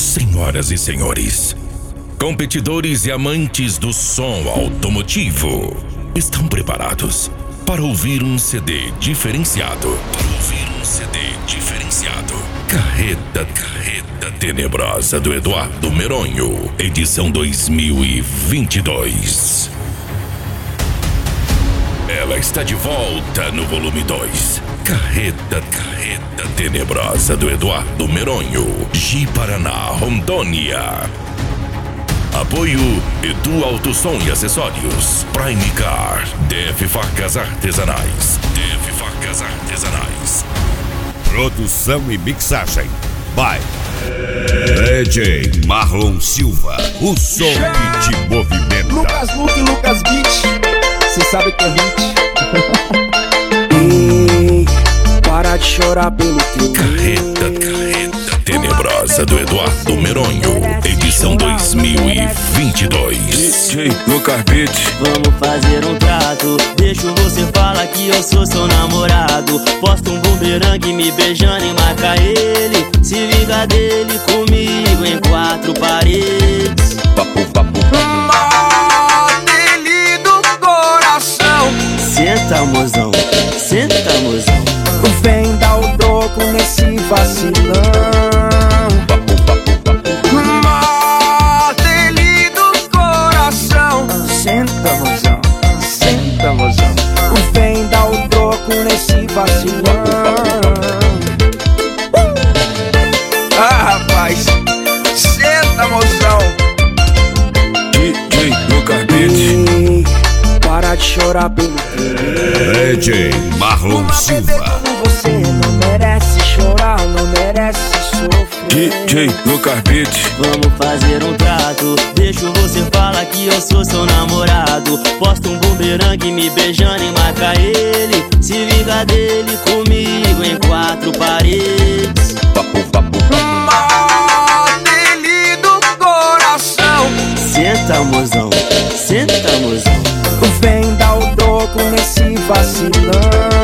Senhoras e senhores, competidores e amantes do som automotivo, estão preparados para ouvir um CD diferenciado? Carreta Tenebrosa do Eduardo Meronho, edição 2022. Ela está de volta no volume 2. Carreta Tenebrosa do Eduardo Meronho, Ji-Paraná, Rondônia. Apoio Edu Autosom e Acessórios, Prime Car, DF Facas Artesanais. Produção e mixagem by DJ Marlon Silva, o som que te movimenta. Lucas Beat, cê sabe que é hit. Para de chorar pelo teu Carreta Tenebrosa do Eduardo Meronho, edição 2022. DJ Lucas Beat. Vamos fazer um trato, deixo você falar que eu sou seu namorado. Posta um bumerangue me beijando e marca ele. Se liga dele comigo em 4 paredes. Dele do coração. Senta, mozão, senta, mozão. Vem dar o troco nesse vacilão. Dele do coração. Senta, mozão, senta, mozão. Vem dar o troco nesse vacilão. Rapaz, senta, mozão. DJ Lucas Beat. Para de chorar pelo DJ Marlon Silva. Você não merece chorar, não merece sofrer. DJ Lucas Beat. Vamos fazer um trato, deixo você falar que eu sou seu namorado. Posta um bumerangue me beijando e marca ele. Se liga dele comigo em 4 paredes. Dele do coração. Senta, mozão, senta, mozão. Vem dar o troco nesse vacilão.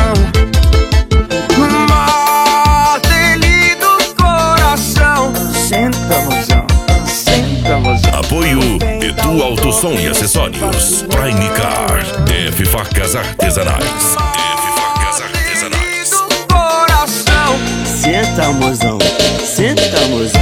Dele do coração. Senta, mozão, senta, mozão. Apoio Edu Autosom e Acessórios, Prime Car, DF Facas Artesanais. Dele do coração. Senta, mozão, senta, mozão.